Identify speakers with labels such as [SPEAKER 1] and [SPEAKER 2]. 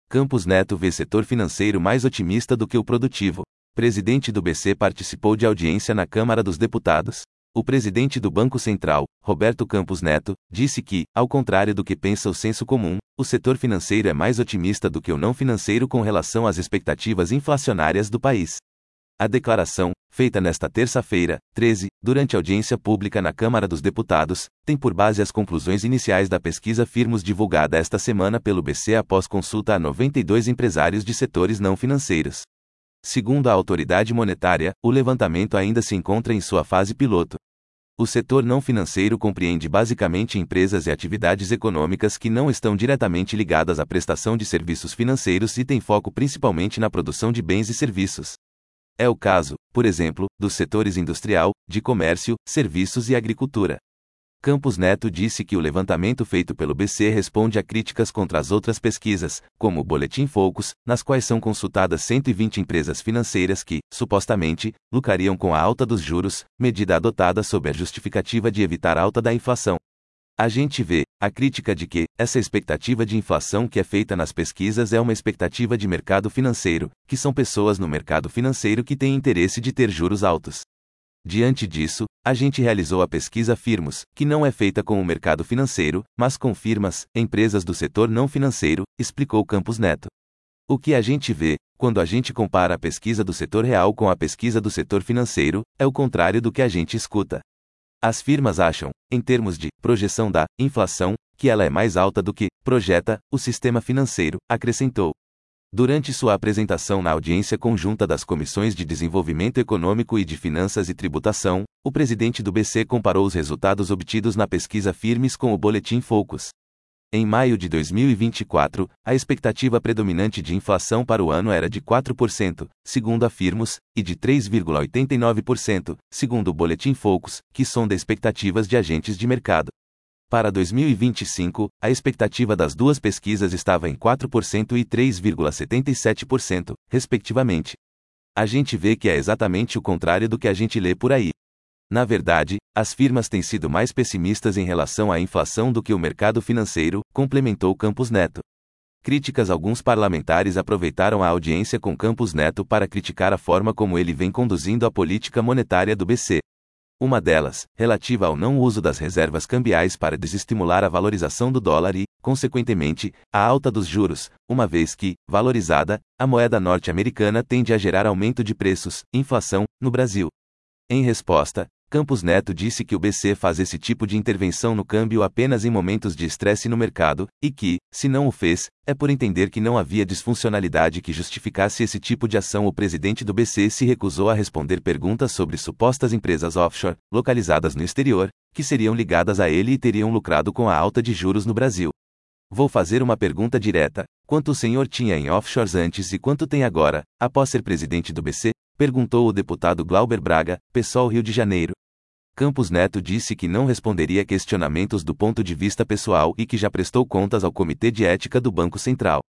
[SPEAKER 1] Campos Neto vê setor financeiro mais otimista do que o produtivo. Presidente do BC participou de audiência na Câmara dos Deputados. O presidente do Banco Central, Roberto Campos Neto, disse que, ao contrário do que pensa o senso comum, o setor financeiro é mais otimista do que o não financeiro com relação às expectativas inflacionárias do país. A declaração, feita nesta terça-feira, 13, durante audiência pública na Câmara dos Deputados, tem por base as conclusões iniciais da pesquisa Firmus divulgada esta semana pelo BC após consulta a 92 empresários de setores não financeiros. Segundo a autoridade monetária, o levantamento ainda se encontra em sua fase piloto. O setor não financeiro compreende basicamente empresas e atividades econômicas que não estão diretamente ligadas à prestação de serviços financeiros e tem foco principalmente na produção de bens e serviços. É o caso, por exemplo, dos setores industrial, de comércio, serviços e agricultura. Campos Neto disse que o levantamento feito pelo BC responde a críticas contra as outras pesquisas, como o Boletim Focus, nas quais são consultadas 120 empresas financeiras que, supostamente, lucrariam com a alta dos juros, medida adotada sob a justificativa de evitar a alta da inflação. A gente vê a crítica de que essa expectativa de inflação que é feita nas pesquisas é uma expectativa de mercado financeiro, que são pessoas no mercado financeiro que têm interesse de ter juros altos. Diante disso, a gente realizou a pesquisa Firmus, que não é feita com o mercado financeiro, mas com firmas, empresas do setor não financeiro, explicou Campos Neto. O que a gente vê, quando a gente compara a pesquisa do setor real com a pesquisa do setor financeiro, é o contrário do que a gente escuta. As firmas acham, em termos de projeção da inflação, que ela é mais alta do que projeta o sistema financeiro, acrescentou. Durante sua apresentação na audiência conjunta das Comissões de Desenvolvimento Econômico e de Finanças e Tributação, o presidente do BC comparou os resultados obtidos na pesquisa Firmus com o Boletim Focus. Em maio de 2024, a expectativa predominante de inflação para o ano era de 4%, segundo a Firmus, e de 3,89%, segundo o Boletim Focus, que sonda expectativas de agentes de mercado. Para 2025, a expectativa das duas pesquisas estava em 4% e 3,77%, respectivamente. A gente vê que é exatamente o contrário do que a gente lê por aí. Na verdade, as firmas têm sido mais pessimistas em relação à inflação do que o mercado financeiro, complementou Campos Neto. Críticas. Alguns parlamentares aproveitaram a audiência com Campos Neto para criticar a forma como ele vem conduzindo a política monetária do BC. Uma delas, relativa ao não uso das reservas cambiais para desestimular a valorização do dólar e, consequentemente, a alta dos juros, uma vez que, valorizada, a moeda norte-americana tende a gerar aumento de preços, inflação, no Brasil. Em resposta, Campos Neto disse que o BC faz esse tipo de intervenção no câmbio apenas em momentos de estresse no mercado, e que, se não o fez, é por entender que não havia disfuncionalidade que justificasse esse tipo de ação. O presidente do BC se recusou a responder perguntas sobre supostas empresas offshore, localizadas no exterior, que seriam ligadas a ele e teriam lucrado com a alta de juros no Brasil. Vou fazer uma pergunta direta: quanto o senhor tinha em offshores antes e quanto tem agora, após ser presidente do BC? Perguntou o deputado Glauber Braga, PSOL Rio de Janeiro. Campos Neto disse que não responderia questionamentos do ponto de vista pessoal e que já prestou contas ao Comitê de Ética do Banco Central.